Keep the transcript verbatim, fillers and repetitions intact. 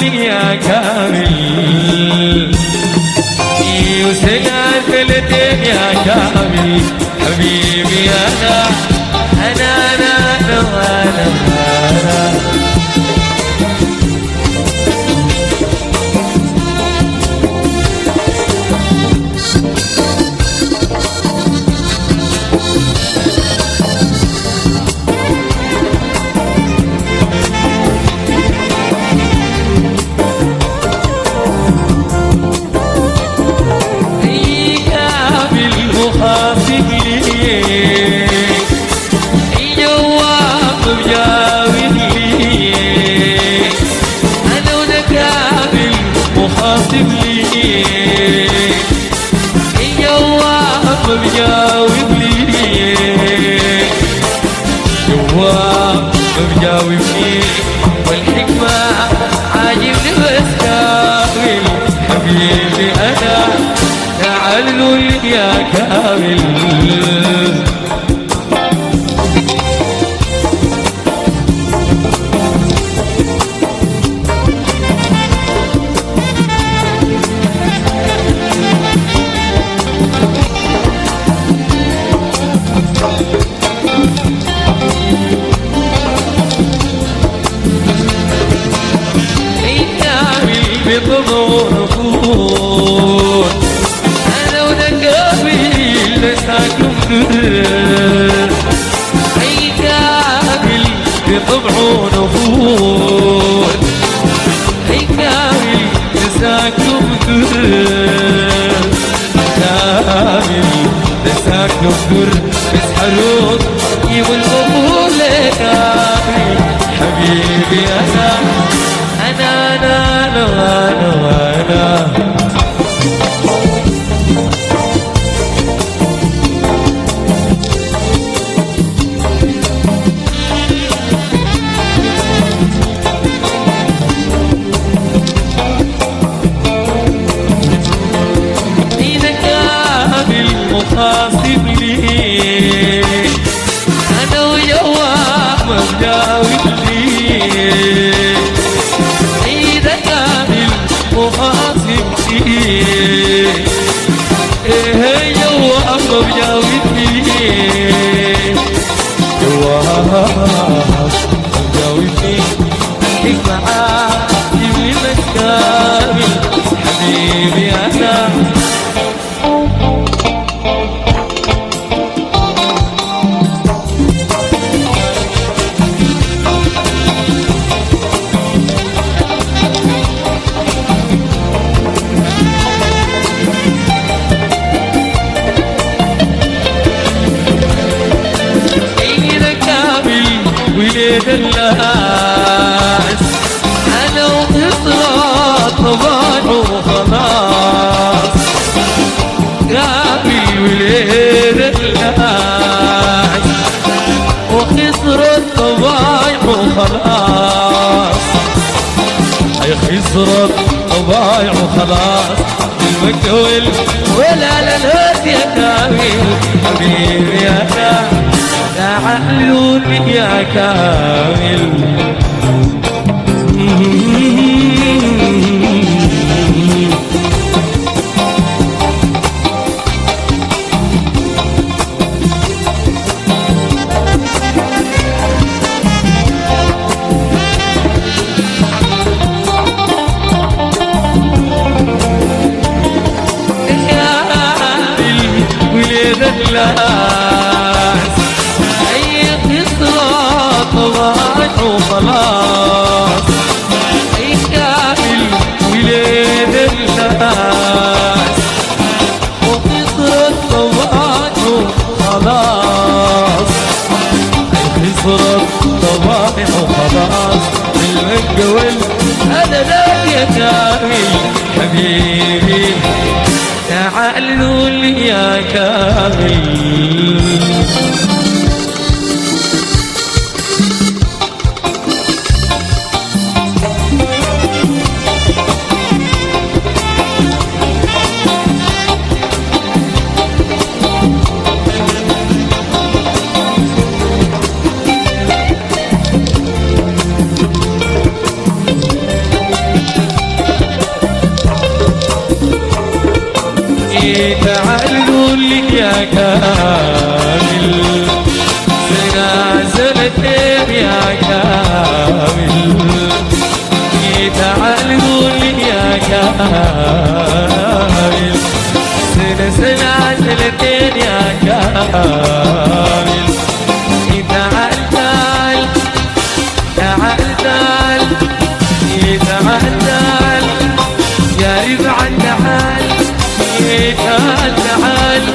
لي يا كامل وسنة ثلثين يا كامل حبيبي أنا أنا أنا أنا أنا, أنا بجاوب لي جواب بجاوبني والحكمة عاجبني بس كامل حبيبي أنا تعال يا كامل بضمور فور أنا ونقابل نساكم در أي كامل بطبعه نفور أي كامل نساكم در كامل نساكم در بس حروط يبو القبول كامل حبيبي أنا أنا أنا أنا أنا إذا كان المخاصم لي أنا وياه مجاوب لي مخاصم لي إيه جواب بجاوبني جواب بجاوبني حكمة عاجبني بس كامل حبيبي أنا وليد الناس أنا وخسرت طباع وخلاص قابل وليد الناس وخسرت طباع وخلاص أي خسرت طباع وخلاص المكول ولا لنهت يا كامل حبيبي أنا تعالوا لي يا كامل وليد الناس أي خسرة طباع وخلاص أي كامل وليد الناس وخسرة طباع وخلاص أي خسرة طباع وخلاص المنقول أنا ذاك يا كامل حبيبي تعالوا لي يا كامل تعال قول لي يا كامل سنة سنتين يا كامل تعال قول لي يا كامل سنة سنة سنتين يا كامل تعال تعال تعال تعال تعال تعال يا رفعت تعال تعال تعال